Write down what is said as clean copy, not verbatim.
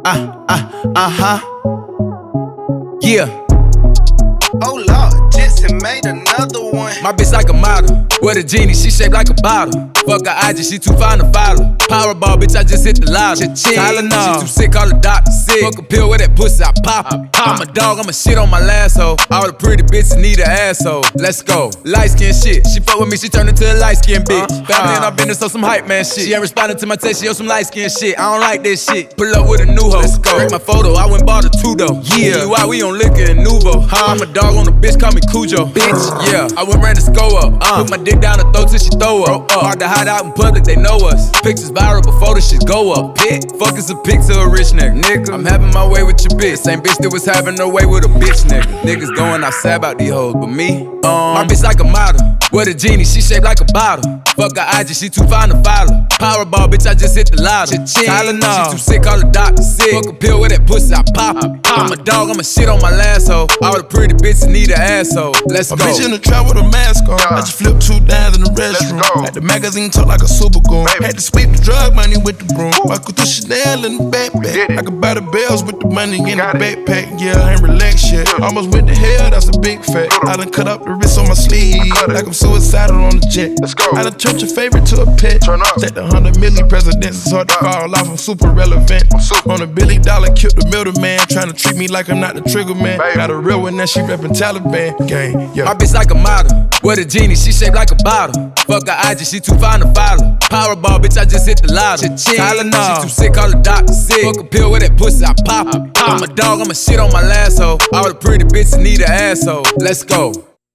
Yeah. Oh Lord, Jesse made another one. My bitch like a model, with a genie, she shaped like a bottle. Fuck her IG, she too fine to follow. Powerball, bitch, I just hit the lotto. Tylenol, she too sick, call the doctor sick. Fuck a pill with that pussy, I pop it. I'm a dog, I'ma shit on my last hoe. All the pretty bitches need an asshole. Let's go. Light skin shit, she fuck with me, she turned into a light skin bitch. Family and I been so some hype man shit. She ain't responding to my text, she on some light skin shit. I don't like this shit. Pull up with a new hoe. Let's go. Break my photo, I went bought a two though. Yeah, why we on liquor and Nuvo? I'm a dog on the bitch, call me Cujo. Bitch, yeah, I went ran the score up. Put my dick down her throat till she throw up. Hard to hide out in public, they know us. Pictures viral before the shit go up. Pick, fuck is a pic to a rich nigga. I'm having my way with your bitch. Same bitch that was having her way with a bitch nigga. Niggas going outside about these hoes, but me, my bitch like a model. With a genie, she shaped like a bottle. Fuck her IG, she too fine to follow. Powerball, bitch, I just hit the lotto. Tylenol, she too sick, call the doctor sick. Fuck a pill with that pussy, I pop it. I'm a dog, I'ma shit on my last hoe. All the pretty bitches need an asshole. Let's go. A bitch in the trap with a mask on. I just flipped 2 dimes in the restroom. Had the magazine talk like a super goon. Had to sweep the drug money with the broom. Michael the Chanel in the backpack. I could buy the bells with the money in the backpack. Yeah, I ain't relaxed yet. Almost went to hell, that's a big fact. I done cut up the wrist on my sleeve, like I'm suicidal on the jet. I done turned your favorite to a pet. Take the 100 million presidents, it's hard to fall off, I'm super relevant. On $1 billion, killed the middleman. Trying to treat me like I'm not the trigger man. Got a real one, now she reppin' Taliban gang. Yeah. My bitch like a model, with a genie, she shaped like a bottle. Fuck her IG, she too fine to follow. Powerball, bitch, I just hit the lotto. Tylenol, she too sick, call the doctor sick. Fuck a pill with that pussy, I pop it. I'm a dog, I'ma shit on my last hoe. All the pretty bitches need an asshole. Let's go.